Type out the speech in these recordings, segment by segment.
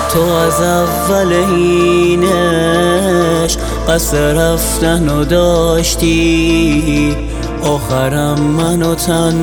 تو از اول اینش قصد رفتن داشتی، آخرم منو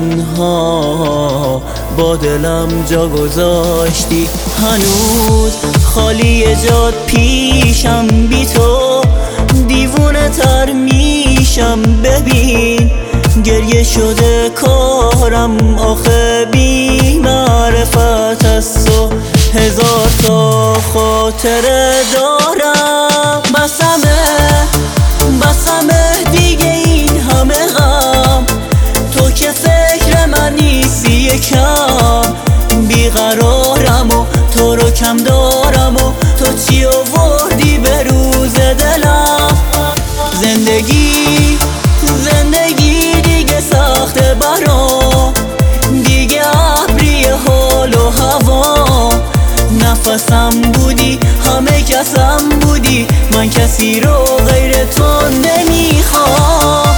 تنها با دلم جا گذاشتی. هنوز خالی جات پیشم، بی تو دیوونه تر میشم. ببین گریه شده کارم، آخه بی معرفت از تو هزار تا خاطره دارم. بسمه دیگه این همه غم، تو که فکر من نیستی یکم. بیقرارم و تو رو کم دارم و تو چی آوردی به روز دلم. زندگی دیگه سخته برام، دیگه ابری حال و هوا. نفسم بودی، همه کسم بودی، من کسی رو غیر تو نمیخوام.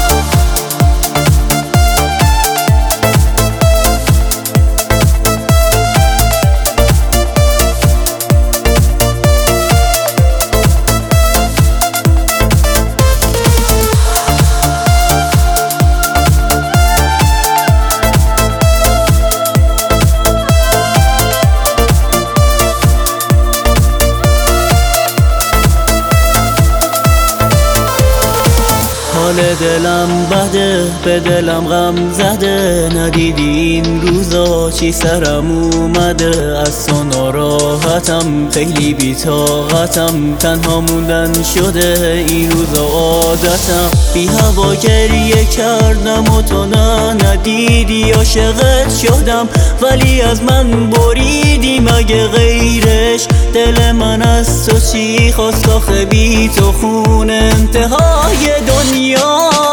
حال دلم بده، به دلم غم زده. ندیدی این روزا چی سرم اومده؟ از تو ناراحتم، خیلی بی‌طاقتم. تنها موندن شده این روزا عادتم. بی هوا گریه کردم و تو ندیدی. عاشقت شدم ولی از من بریدی، مگه غیرش دل من از تو چی خواست؟ آخه بی تو خون انتهای دنیاست.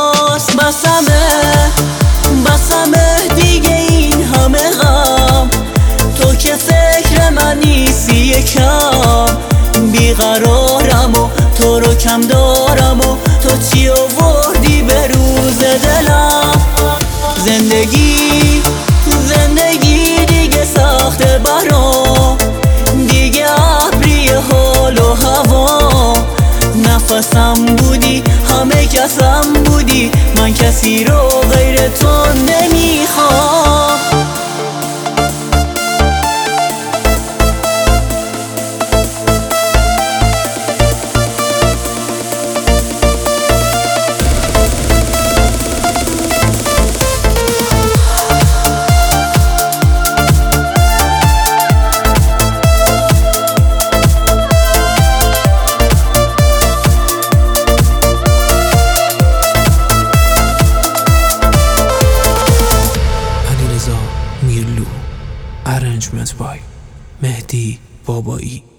بسمه دیگه این همه غم، تو که فکر من نیستی یکم. بیقرارم و تو رو کم دارم و تو چی آوردی به روز دلم. زندگی دیگه سخته برام، دیگه ابری حال و هوا. نفسم بودی، همه کسم بودی، من کسی رو غیر تو نمیخوام. Arrangement by مهدی بابایی.